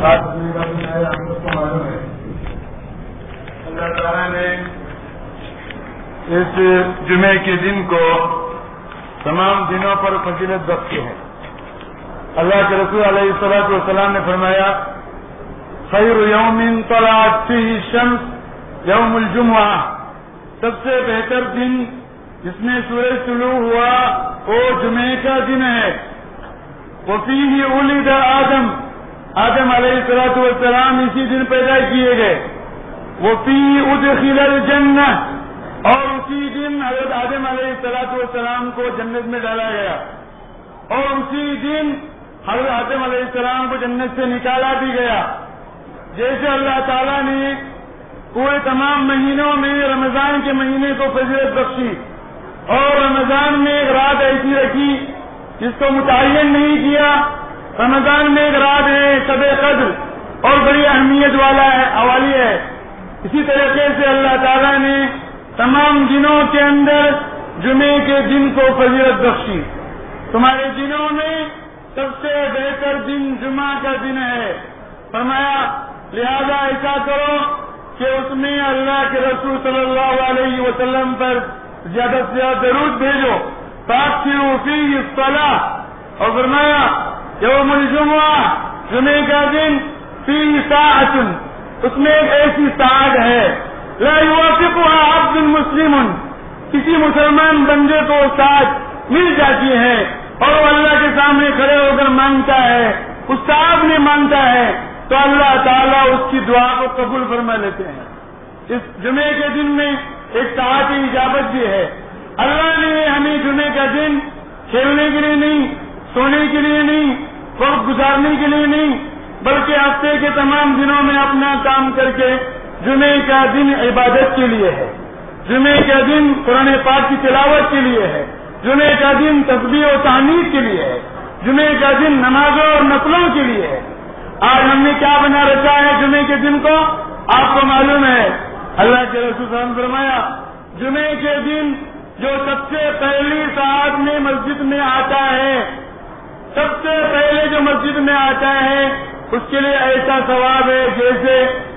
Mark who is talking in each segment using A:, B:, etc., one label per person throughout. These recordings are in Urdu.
A: بات سننے کا بھی ہے، ہم سب کو معلوم ہے اللہ تعالیٰ نے اس جمعے کے دن کو تمام دنوں پر فضیلت بخشی ہے۔ اللہ کے رسول علیہ الصلوۃ والسلام نے فرمایا خیر یوم طلعت فیہ الشمس یوم الجمعہ، سب سے بہتر دن جس میں سورج طلوع ہوا وہ جمعے کا دن ہے۔ وفیہ ولد آدم علیہ الصلوۃ والسلام اسی دن پیدا کیے گئے۔ وفیہ ادخل الجنہ، اور اسی دن حضرت آدم علیہ الصلوۃ والسلام کو جنت میں ڈالا گیا، اور اسی دن حضرت آدم علیہ السلام کو جنت سے نکالا بھی گیا۔ جیسے اللہ تعالیٰ نے پورے تمام مہینوں میں رمضان کے مہینے کو فضیلت بخشی اور رمضان میں ایک رات ایسی رکھی جس کو متعین نہیں کیا۔ رمضان میں ایک رات ہے شب قدر اور بڑی اہمیت والی ہے۔ اسی طریقے سے اللہ تعالیٰ نے تمام دنوں کے اندر جمعے کے دن کو فضیلت بخشی۔ تمہارے دنوں میں سب سے بہتر دن جمعہ کا دن ہے، فرمایا لہذا ایسا کرو کہ اس میں اللہ کے رسول صلی اللہ علیہ وسلم پر زیادہ سے زیادہ درود بھیجو۔ فاکثروا فیہ الصلاۃ، اور فرمایا یوم الجمعہ، جمعے کا دن، فیہ ساعۃ، اس میں ایک ایسی ساعت ہے لا یوافقها عبد مسلم، کسی مسلمان بندے کو ساعت مل جاتی ہے اور وہ اللہ کے سامنے کھڑے ہو کر مانگتا ہے، اس ساعت میں مانگتا ہے تو اللہ تعالیٰ اس کی دعا کو قبول فرما لیتے ہیں۔ اس جمعے کے دن میں ایک ساعت اجابت بھی ہے۔ اللہ نے ہمیں جمعے کا دن کھیلنے کے لیے نہیں، سونے کے لیے نہیں، وقت گزارنے کے لیے نہیں، بلکہ ہفتے کے تمام دنوں میں اپنا کام کر کے جمعے کا دن عبادت کے لیے ہے۔ جمعے کا دن قرآن پاک کی تلاوت کے لیے ہے۔ جمعے کا دن تسبیح و تحمید کے لیے ہے۔ جمعے کا دن نمازوں اور نفلوں کے لیے ہے۔ آج ہم نے کیا بنا رکھا ہے جمعے کے دن کو؟ آپ کو معلوم ہے، اللہ کے رسول صلی اللہ علیہ وسلم نے فرمایا جمعے کے دن جو سب سے پہلی ساعت میں مسجد میں آتا ہے، سب سے پہلے جو مسجد میں آتا ہے اس کے لیے ایسا ثواب ہے جیسے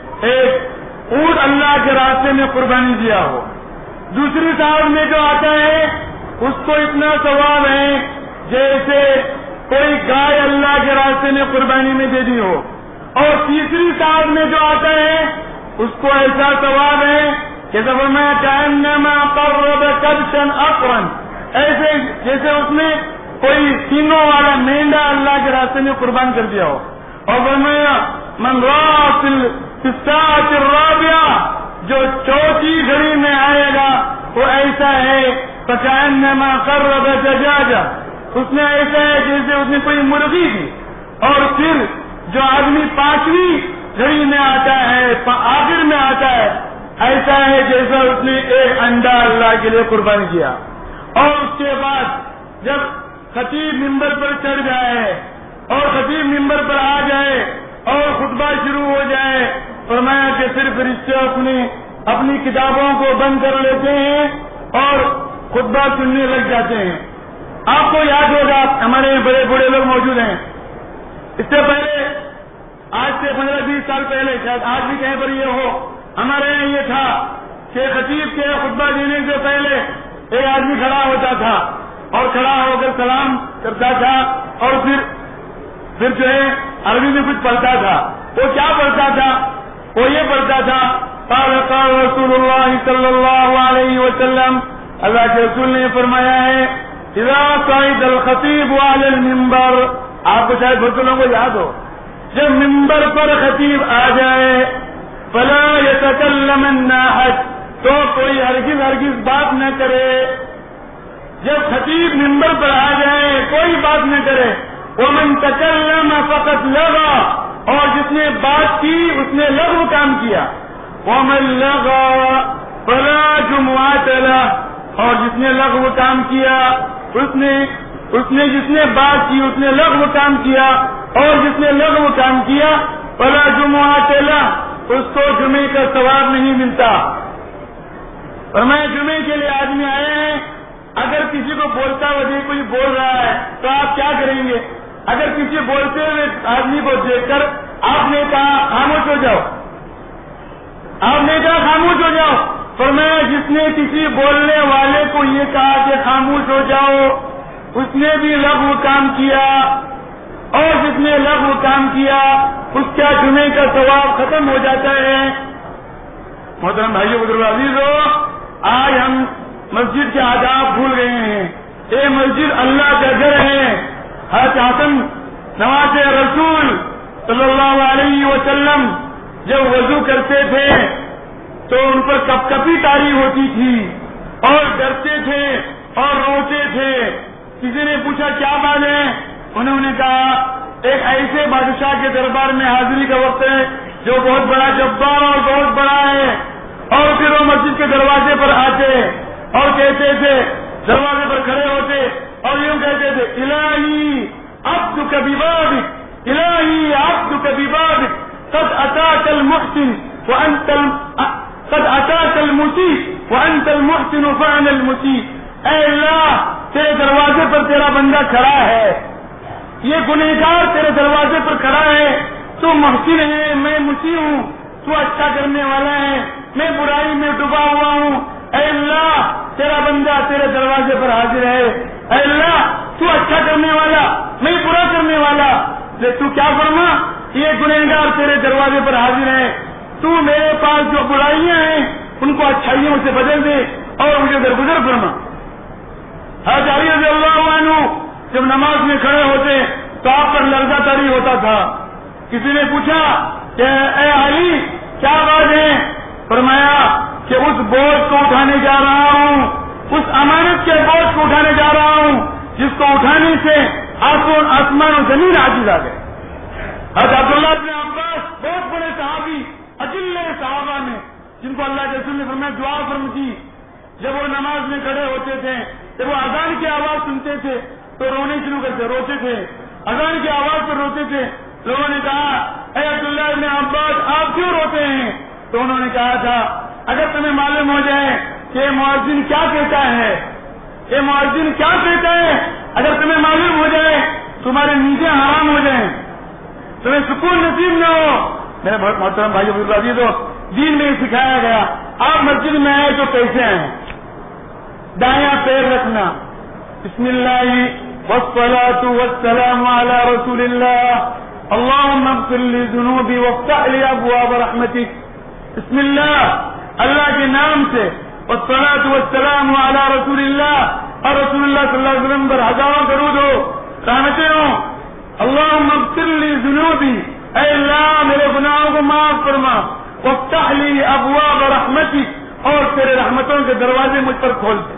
A: ایک اونٹ اللہ کے راستے میں قربانی دیا ہو۔ دوسری ساعت میں جو آتا ہے اس کو اتنا ثواب ہے جیسے کوئی گائے اللہ کے راستے میں قربانی میں دے دی ہو، اور تیسری ساعت میں جو آتا ہے اس کو ایسا ثواب ہے کہ فرمایا کأنما قرب کبشا اقرا، ایسے جیسے اس نے کوئی سینوں والا مینڈا اللہ کے راستے میں قربان کر دیا ہو۔ اور فرمایا من راى في الساعة الرابعة، جو چوتھی گھڑی میں آئے گا وہ ایسا ہے فكأنما قرب دجاجہ، اس نے ایسا ہے جیسے اس نے کوئی مرغی دی۔ اور پھر جو آدمی پانچویں گھڑی میں آتا ہے، آخر میں آتا ہے، ایسا ہے جیسا اس نے ایک انڈا اللہ کے لیے قربان کیا۔ اور اس کے بعد جب خطیب ممبر پر چڑھ جائے اور خطیب ممبر پر آ جائے اور خطبہ شروع ہو جائے، فرمایا کہ صرف فرشتے اپنی کتابوں کو بند کر لیتے ہیں اور خطبہ سننے لگ جاتے ہیں۔ آپ کو یاد ہوگا، ہمارے یہاں بڑے بڑے لوگ موجود ہیں، اس سے پہلے آج سے 15-20 سال پہلے، شاید آج بھی کہیں پر یہ ہو، ہمارے یہاں یہ تھا کہ خطیب کے خطبہ دینے سے پہلے ایک آدمی کھڑا ہوتا تھا اور کھڑا ہو کر سلام کرتا تھا اور پھر جو ہے عربی میں کچھ پڑھتا تھا۔ وہ کیا پڑھتا تھا؟ وہ یہ پڑھتا تھا قال قال رسول اللہ صلی اللہ علیہ وسلم، اللہ کے رسول نے فرمایا ہے اذا صعد الخطیب علی المنبر، آپ کو شاید بہت لوگوں کو یاد ہو، جب ممبر پر خطیب آ جائے فلا یتکلمن احد، تو کوئی ہرگز بات نہ کرے۔ جب خطیب ممبر پر آ جائے کوئی بات نہ کرے۔ ومن تکلم فقط لغا، اور جس نے بات کی اس نے لغو کام کیا۔ ومن لغا فلا جمعۃ لہ، اور جس نے لغو کام کیا جس نے بات کی اس نے لغو کام کیا، اور جس نے لغو کام کیا فلا جمعۃ لہ، اس کو جمعے کا ثواب نہیں ملتا۔ اور میں جمعے کے لیے آدمی آئے ہیں، اگر کسی کو بولتا ہوئے کوئی بول رہا ہے تو آپ کیا کریں گے؟ اگر کسی بولتے ہوئے آدمی کو دیکھ کر آپ نے کہا خاموش ہو جاؤ، آپ نے کہا خاموش ہو جاؤ. فرمایا جس نے کسی بولنے والے کو یہ کہا کہ خاموش ہو جاؤ اس نے بھی لغو کام کیا، اور جس نے لغو کام کیا اس کا جمعے کا ثواب ختم ہو جاتا ہے. محترم بھائیو بزرگ عزیزو، آج ہم مسجد کے آداب بھول گئے ہیں. یہ مسجد اللہ کا گھر ہے. حضرت حسن نواز رسول صلی اللہ علیہ وسلم جب وضو کرتے تھے تو ان پر کپ کپی طاری ہوتی تھی اور ڈرتے تھے اور روتے تھے. کسی نے پوچھا کیا بات ہے؟ انہوں نے کہا ایک ایسے بادشاہ کے دربار میں حاضری کا وقت ہے جو بہت بڑا جبار اور بہت بڑا ہے. اور پھر وہ مسجد کے دروازے پر آتے اور کہتے تھے، دروازے پر کھڑے ہوتے اور یوں کہتے تھے الہی عبدک ببابک، الہی عبدک ببابک، قد اتاک المحسن وانت قد اتاک المسیء وانت المحسن فانا المسیء. اے اللہ تیرے دروازے پر تیرا بندہ کھڑا ہے، یہ گنہگار تیرے دروازے پر کھڑا ہے، تو محسن ہے میں مسیء ہوں، تو اچھا کرنے والا ہے میں برائی میں ڈوبا ہوا ہوں. اے اللہ تیرا بندہ تیرے دروازے پر حاضر ہے. اے اللہ تو اچھا کرنے والا میں برا کرنے والا، تو کیا فرما یہ گنہگار تیرے دروازے پر حاضر ہے، تو میرے پاس جو برائیاں ہیں ان کو اچھائیوں سے بدل دے اور مجھے درگزر فرما. حضرت علی رضی اللہ عنہ جب نماز میں کھڑے ہوتے تو آپ پر لرزہ طاری ہوتا تھا. کسی نے پوچھا کہ اے علی کیا بات ہے؟ فرمایا کہ اس بوجھ کو اٹھانے جا رہا ہوں، اس امانت کے بوجھ کو اٹھانے جا رہا ہوں جس کو اٹھانے سے آسمان و زمین عاجز آ گئے. حضرت عبداللہ بن عباس بہت بڑے صحابی، اجل صحابہ میں، جن کو اللہ کے رسول نے فرمایا دعا فرمائی، جب وہ نماز میں کھڑے ہوتے تھے جب وہ اذان کی آواز سنتے تھے تو رونے شروع کرتے، روتے تھے، اذان کی آواز پر روتے تھے. لوگوں نے کہا اے عبداللہ بن عباس آپ کیوں روتے ہیں؟ تو انہوں نے کہا تھا اگر تمہیں معلوم ہو جائے کہ مؤذن کیا کہتا ہے، یہ مؤذن کیا کہتا ہے، اگر تمہیں معلوم ہو جائے تمہاری نیندیں حرام ہو جائیں، تمہیں سکون نصیب نہ ہو. میرے بہت محترم بھائی عزیزو، دین میں سکھایا گیا آپ مسجد میں آئے تو کیسے آئے؟ دایاں پیر رکھنا، بسم اللہ والصلاة والسلام علی رسول اللہ، اللہم اغفر لی ذنوبی وافتح لی ابواب رحمتک. بسم اللہ، اللہ کے نام سے، والصلاة والسلام علی رسول اللہ، اور رسول اللہ صلی اللہ علیہ وسلم پر ہزاروں درود ہو، رحمتیں ہوں. اللہم اغفر لی ذنوبی، اے اللہ میرے گناہوں کو معاف فرما، وافتح لی ابواب رحمتک، اور تیرے رحمتوں کے دروازے مجھ پر کھول دے.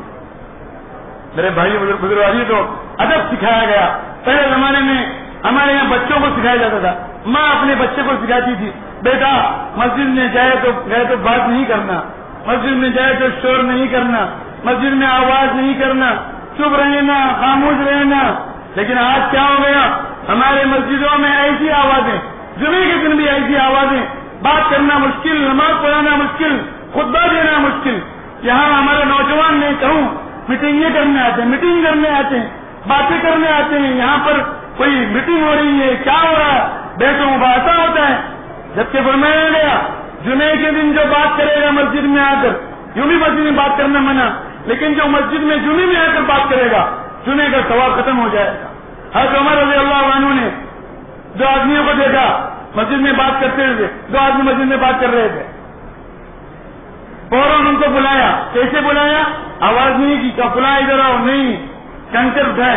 A: میرے بھائی بزرگی کو ادب سکھایا گیا. پہلے زمانے میں ہمارے یہاں بچوں کو سکھایا جاتا تھا، ماں اپنے بچے کو سکھاتی تھی بیٹا مسجد میں گئے تو بات نہیں کرنا، مسجد میں جائے تو شور نہیں کرنا، مسجد میں آواز نہیں کرنا، چپ رہنا، خاموش رہنا. لیکن آج کیا ہو گیا؟ ہمارے مسجدوں میں ایسی آوازیں، جمعے کے دن بھی ایسی آوازیں، بات کرنا مشکل، نماز پڑھانا مشکل، خطبہ دینا مشکل. یہاں ہمارے نوجوان نہیں کہوں میٹنگیں کرنے آتے ہیں، میٹنگ کرنے آتے ہیں، باتیں کرنے آتے ہیں. یہاں پر کوئی میٹنگ ہو رہی ہے، کیا ہو رہا ہے؟ بیٹوں مباحثہ ہوتا ہے. جبکہ فرمایا گیا جمعے کے دن جو بات کرے گا مسجد میں آ کر، یوں بھی مسجد میں بات کرنا منع، لیکن جو مسجد میں جمعے میں آ کر بات کرے گا جمعے کا ثواب ختم ہو جائے گا. حضرت عمر رضی اللہ عنہ نے دو آدمیوں کو دیکھا مسجد میں بات کرتے ہوئے، دو آدمی مسجد میں بات کر رہے تھے، فوراً ان کو بلایا. کیسے بلایا؟ آواز نہیں کی کہ فلاں ادھر آؤ، نہیں، کنکر اٹھایا،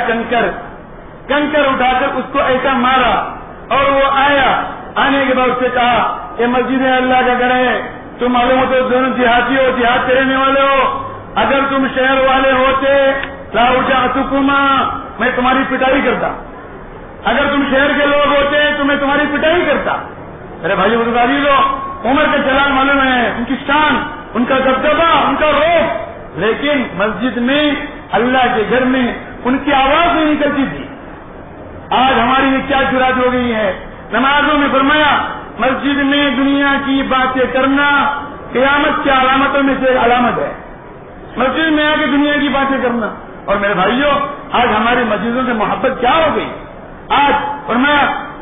A: کنکر اٹھا کر اس کو ایسا مارا اور وہ آیا. آنے کے بعد اس سے کہا یہ مسجد اللہ کا گھر ہے، تم معلوم ہو تو دونوں دیہاتی ہو، دیہات کے رہنے والے ہو، اگر تم شہر والے ہوتے لاؤجعتکما، میں تمہاری پٹائی کرتا، اگر تم شہر کے لوگ ہوتے تو میں تمہاری پٹائی کرتا. میرے بھائی بزرگی لو عمر کا جلال معلوم ہے، ان کی شان، ان کا دبدبہ، ان کا روب. لیکن مسجد میں اللہ کے گھر میں ان کی آواز نہیں نکلتی تھی. آج ہماری یہ کیا جرات ہو گئی ہے؟ نمازوں میں فرمایا مسجد میں دنیا کی باتیں کرنا قیامت کی علامتوں میں سے ایک علامت ہے، مسجد میں آ کے دنیا کی باتیں کرنا. اور میرے بھائیوں آج ہماری مسجدوں سے محبت کیا ہو گئی؟ آج فرمایا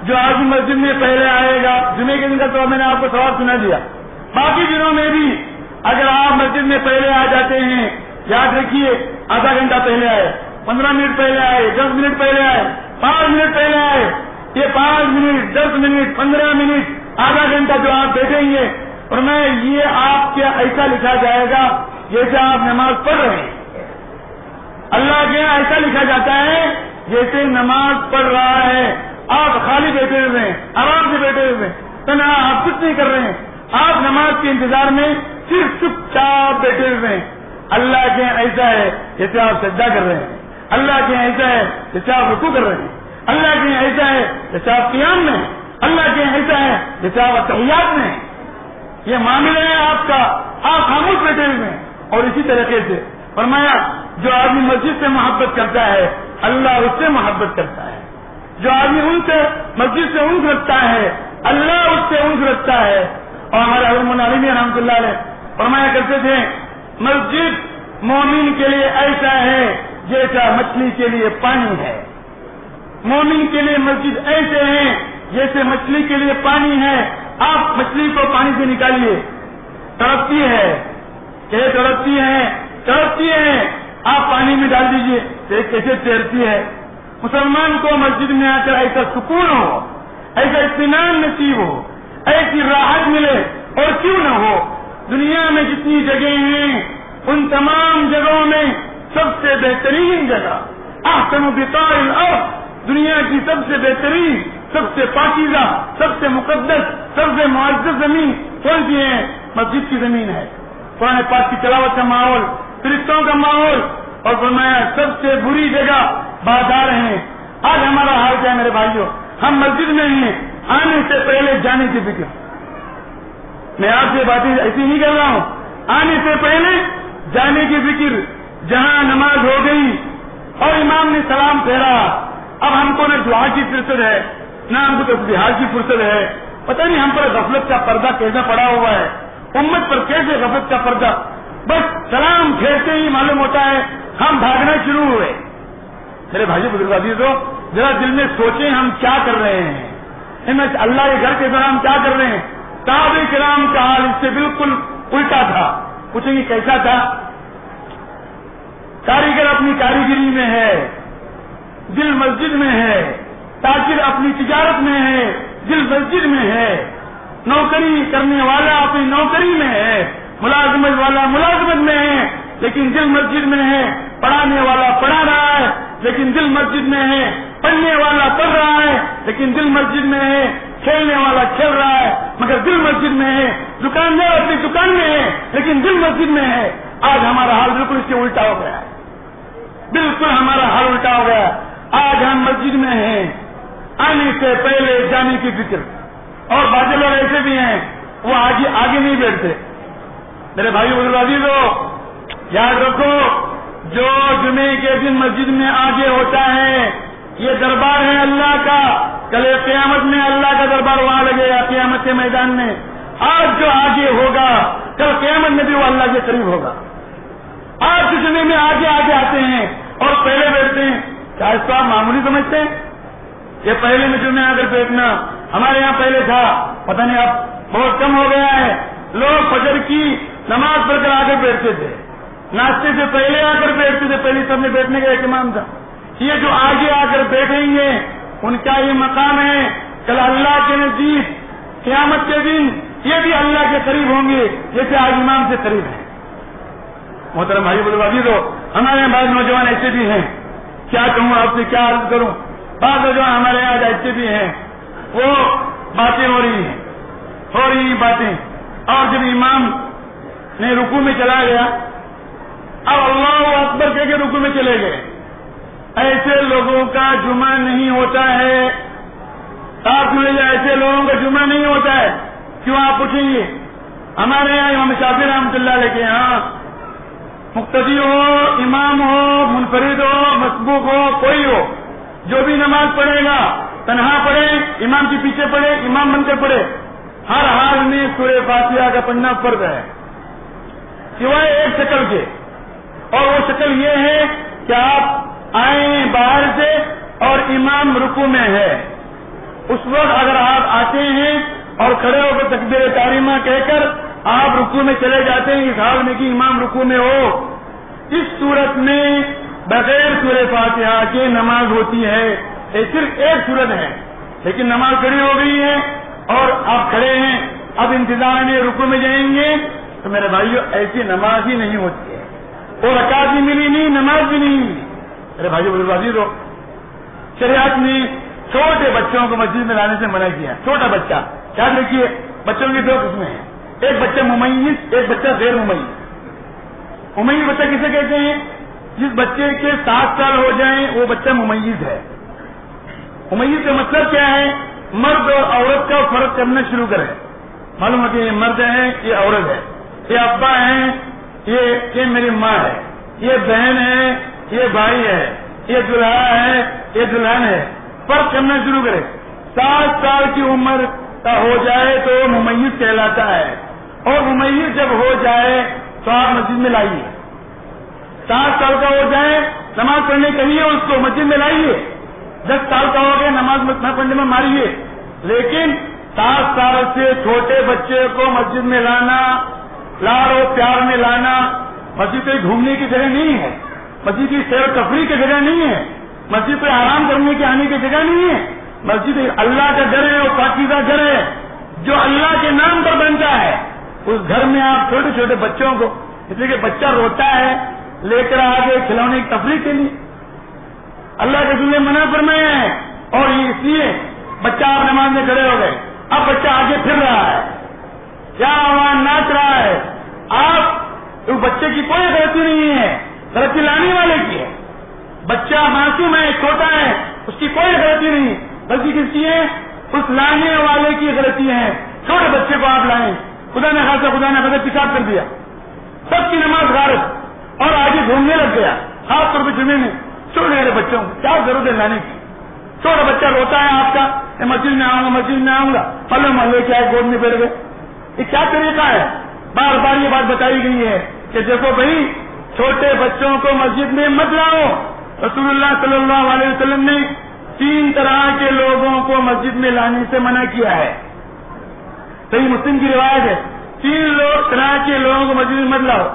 A: جو آدمی مسجد میں پہلے آئے گا، جمعے کے دن کا تو میں نے آپ کو سوال سنا دیا، باقی دنوں میں بھی اگر آپ مسجد میں پہلے آ جاتے ہیں، یاد رکھیے آدھا گھنٹہ پہلے آئے، 15 منٹ پہلے آئے، 10 منٹ پہلے آئے، 5 منٹ پہلے آئے، یہ 5 منٹ 10 منٹ 15 منٹ آدھا گھنٹہ جو آپ بیٹھیں گے، اور میں یہ آپ کے ایسا لکھا جائے گا جیسے آپ نماز پڑھ رہے ہیں. اللہ کے یہاں ایسا لکھا جاتا ہے جیسے نماز پڑھ رہا ہے. آپ خالی بیٹھے ہوئے ہیں، آرام سے بیٹھے ہوئے ہیں، تنہا آپ کچھ نہیں کر رہے ہیں، آپ نماز کے انتظار میں صرف چپ چاپ بیٹھے ہوئے ہیں. اللہ کے یہاں ایسا ہے جیسے آپ سجدہ کر رہے ہیں، اللہ کے یہاں ایسا ہے جیسے آپ رکوع کر رہے ہیں، اللہ کے یہاں ایسا ہے جیسے آپ قیام میں ہیں، اللہ کے یہاں ایسا ہے جیسے آپ تحیات میں ہیں. یہ معاملہ ہے آپ کا، آپ خاموش بیٹھے ہوئے ہیں. اور اسی طریقے سے فرمایا جو آدمی مسجد سے محبت کرتا ہے اللہ اس سے محبت کرتا ہے، جو آدمی ان سے مسجد سے انس رکھتا ہے اللہ اس سے انس رکھتا ہے. اور ہمارے حضرت مولانا علی رحمۃ اللہ علیہ فرمایا کرتے تھے مسجد مومن کے لیے ایسا ہے جیسا مچھلی کے لیے پانی ہے. مومن کے لیے مسجد ایسے ہیں جیسے مچھلی کے لیے پانی ہے. آپ مچھلی کو پانی سے نکالیے، تڑپتی ہے، تڑپتی ہے، آپ پانی میں ڈال دیجئے کیسے تیرتی ہے. مسلمان کو مسجد میں آ کر ایسا سکون ہو، ایسا اطمینان نصیب ہو، ایسی راحت ملے. اور کیوں نہ ہو، دنیا میں جتنی جگہیں ہیں ان تمام جگہوں میں سب سے بہترین جگہ احسن بقاع الارض، دنیا کی سب سے بہترین، سب سے پاکیزہ، سب سے مقدس، سب سے معزز زمین کون سی ہے؟ مسجد کی زمین ہے. قرآن پاک کی تلاوت کا ماحول، فرشتوں کا ماحول. اور فرمایا سب سے بری جگہ بازار ہیں. آج ہمارا حال کیا ہے میرے بھائیوں؟ ہم مسجد میں ہیں، آنے سے پہلے جانے کی فکر. میں آپ سے باتیں ایسی نہیں کر رہا ہوں، آنے سے پہلے جانے کی فکر. جہاں نماز ہو گئی اور امام نے سلام پھیرا، اب ہم کو نہ دعا کی فرصت ہے نہ ہم کو تسبیحات کی فرصت ہے. پتہ نہیں ہم پر غفلت کا پردہ کیسا پڑا ہوا ہے، امت پر کیسے غفلت کا پردہ. بس سلام پھیرتے ہی معلوم ہوتا ہے ہم بھاگنا شروع ہوئے. میرے بھائی بزرگ عزیزو، ذرا دل میں سوچیں ہم کیا کر رہے ہیں. اللہ کے گھر کے دوران ہم کیا کر رہے ہیں. صحابہ کرام کا حال اس سے بالکل الٹا تھا. پوچھیں گے کیسا تھا؟ کاریگر اپنی کاریگری میں ہے، دل مسجد میں ہے. تاجر اپنی تجارت میں ہے، دل مسجد میں ہے. نوکری کرنے والا اپنی نوکری میں ہے، ملازمت والا ملازمت میں ہے لیکن دل مسجد میں ہے. پڑھانے والا پڑھا رہا ہے لیکن دل مسجد میں ہے. پڑھنے والا پڑھ رہا ہے لیکن دل مسجد میں ہے. کھیلنے والا کھیل رہا ہے مگر دل مسجد میں ہے. دکاندار اپنی دکان میں ہے لیکن دل مسجد میں ہے. آج ہمارا حال بالکل اس سے الٹا ہو گیا ہے، بالکل ہمارا حال الٹا ہو گیا. آج ہم مسجد میں ہیں، آنے سے پہلے جانے کی فکر. اور بعض لوگ ایسے بھی ہیں وہ آگے نہیں بیٹھتے. میرے بھائی عزیزو، یاد رکھو جو جمعے کے دن مسجد میں آگے ہوتا ہے یہ دربار ہے اللہ کا. کل قیامت میں اللہ کا دربار وہاں لگے گا قیامت کے میدان میں. آج جو آگے ہوگا کل قیامت میں بھی وہ اللہ کے قریب ہوگا. آج جو جمعے میں آگے آتے ہیں اور پہلے بیٹھتے ہیں، کیا اس کو آپ معمولی سمجھتے ہیں؟ یہ پہلے میں جمعے آ کر بیٹھنا ہمارے یہاں پہلے تھا، پتہ نہیں اب بہت کم ہو گیا ہے. لوگ فجر کی نماز پڑھ کر آ کر بیٹھتے تھے، ناشتے سے پہلے آ کر بیٹھتے تھے، پہلی سب میں بیٹھنے کا اہتمام تھا. یہ جو آگے آ کر بیٹھیں گے ان کا یہ مقام ہے کل اللہ کے نزدیک قیامت کے دن یہ بھی اللہ کے قریب ہوں گے جیسے آج امام سے قریب ہیں. محترم بھائی بولے عزیزو، ہمارے یہاں بعض نوجوان ایسے بھی ہیں، کیا کہوں آپ سے، کیا عرض کروں. بعض نوجوان ہمارے یہاں ایسے بھی ہیں وہ باتیں ہو رہی باتیں، اور جب امام نے رکوع میں چلا گیا اب اللہ اکبر کہہ کے رکوع میں چلے گئے. ایسے لوگوں کا جمعہ نہیں ہوتا ہے. آپ ملے ایسے لوگوں کا جمعہ نہیں ہوتا ہے. کیوں آپ پوچھیں گے؟ ہمارے یہاں امام شافعی رحمۃ اللہ علیہ کے یہاں مقتدی ہو، امام ہو، منفرد ہو، مسبوق ہو، کوئی ہو، جو بھی نماز پڑھے گا تنہا پڑھے، امام کے پیچھے پڑھے، امام بن کر پڑھے، ہر حال میں سورہ فاتحہ کا پڑھنا فرض ہے سوائے ایک شکل کے. اور وہ شکل یہ ہے کہ آپ آئیں باہر سے اور امام رکوع میں ہے، اس وقت اگر آپ آتے ہیں اور کھڑے ہو کر تکبیر تحریمہ کہہ کر آپ رکوع میں چلے جاتے ہیں اس حال میں کہ امام رکوع میں ہو، اس صورت میں بغیر سورہ فاتحہ کے نماز ہوتی ہے. یہ صرف ایک صورت ہے، لیکن نماز کھڑی ہو گئی ہے اور آپ کھڑے ہیں، اب انتظار میں رکوع میں جائیں گے تو میرے بھائیو ایسی نماز ہی نہیں ہوتی ہے. اور رکعت بھی ملی نہیں، نماز بھی نہیں ملی. میرے بھائیو بزرگ عزیزو، شریعت نے چھوٹے بچوں کو مسجد میں لانے سے منع کیا. چھوٹا بچہ، یاد رکھیے بچوں کی 2 قسمیں ہیں، ایک بچہ ممیز، ایک بچہ غیر ممیز. ممیز بچہ کسے کہتے ہیں؟ جس بچے کے 7 سال ہو جائیں وہ بچہ ممیز ہے. ممیز کا مطلب کیا ہے؟ مرد اور عورت کا فرق کرنا شروع کرے. معلوم ہے کہ یہ مرد ہے، یہ عورت ہے، یہ ابا ہے، یہ میری ماں ہے، یہ بہن ہے، یہ بھائی ہے، یہ دلہا ہے، یہ دلہن ہے. فرق کرنا شروع کرے. 7 سال کی عمر کا ہو جائے تو ممیز کہلاتا ہے. اور ممیز جب ہو جائے تو آپ مسجد میں لائیے. 7 سال کا ہو جائے نماز پڑھنے کہیے اس کو، مسجد میں لائیے. 10 سال کا ہو گیا نماز نہ پڑھنے میں ماریے. لیکن 7 سال سے چھوٹے بچے کو مسجد میں لانا، لاڑ و پیار میں لانا، مسجد کوئی گھومنے کی جگہ نہیں ہے، مسجد کی سیر و تفریح کی جگہ نہیں ہے، مسجد کوئی آرام کرنے کے آنے کی جگہ نہیں ہے. مسجد اللہ کا گھر ہے اور پاکیزہ گھر ہے جو اللہ کے نام پر بنتا ہے. اس گھر میں آپ چھوٹے چھوٹے بچوں کو، اس لیے کہ بچہ روتا ہے لے کر آگے کھلونے کی تفریح کے لیے اللہ کے رسول نے منع فرمایا ہے. اور یہ اس لیے بچہ آپ نماز میں کھڑے ہو گئے، اب بچہ آگے پھر رہا ہے، کیا وہاں ناچ رہا ہے. آپ اس بچے کی کوئی غلطی نہیں ہے، غلطی لانے والے کی ہے. بچہ معصوم ہے، چھوٹا ہے، اس کی کوئی غلطی نہیں. غلطی کس کی ہے؟ اس لانے والے کی غلطی ہے. چھوٹے بچے کو آپ لائیں، خدا نے خاصا خدا نے خدا پیشاب کر دیا، سب کی نماز غارت اور آگے گھومنے لگ گیا. خاص طور پہ جمعے میں چھوٹے بچوں کو کیا ضرورت ہے لانے کی؟ چھوٹا بچہ روتا ہے آپ کا، میں مسجد میں آؤں گا، مسجد میں آؤں گا، پلے محلے کیا ہے گود میں بیٹھ گئے. یہ کیا طریقہ ہے؟ بار بار یہ بات بتائی گئی ہے کہ دیکھو بھائی چھوٹے بچوں کو مسجد میں مت لاؤ. رسول اللہ صلی اللہ علیہ وسلم نے 3 طرح کے لوگوں کو مسجد میں لانے سے منع کیا ہے. صحیح مسلم کی روایت ہے 3 طرح کے لوگوں کو مسجد میں مت لاؤ.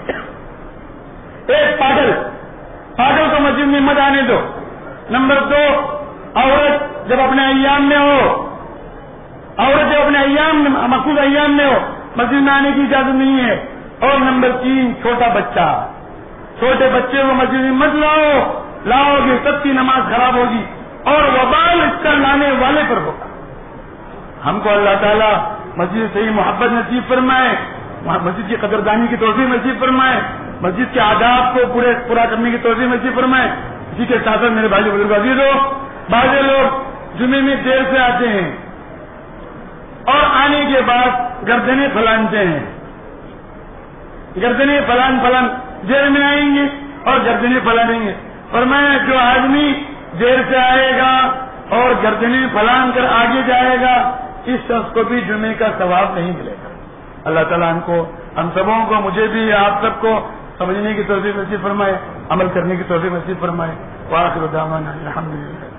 A: ایک پاگل کو مسجد میں مت آنے دو. نمبر 2 عورت جب اپنے ایام میں ہو، عورت جب اپنے ایام میں مخصوص ایام میں ہو مسجد میں آنے کی اجازت نہیں ہے. اور نمبر 3 چھوٹا بچہ. چھوٹے بچے کو مسجد میں مت لاؤ گے سب کی نماز خراب ہوگی اور وبال اس کا لانے والے پر ہوگا. ہم کو اللہ تعالیٰ مسجد سے ہی محبت نصیب فرمائے، مسجد کی قدردانی کی توفیق نصیب فرمائے، مسجد کے آداب کو پورا کرنے کی توفیق نصیب فرمائے. اسی کے ساتھ میرے بھائی بزرگ عزیزو، بعض لوگ جمعے میں دیر سے آتے ہیں اور آنے کے بعد گردنیں پھلانتے ہیں. گردنیں پھلان دیر میں آئیں گے اور گردنیں پھلانیں گے. فرمایا جو آدمی دیر سے آئے گا اور گردنیں پھلان کر آگے جائے گا اس شخص کو بھی جمعے کا ثواب نہیں ملے گا. اللہ تعالیٰ ہم سبوں کو، مجھے بھی آپ سب کو سمجھنے کی توفیق نصیب فرمائے، عمل کرنے کی توفیق نصیب فرمائے. وآخر دعوانا الحمدللہ.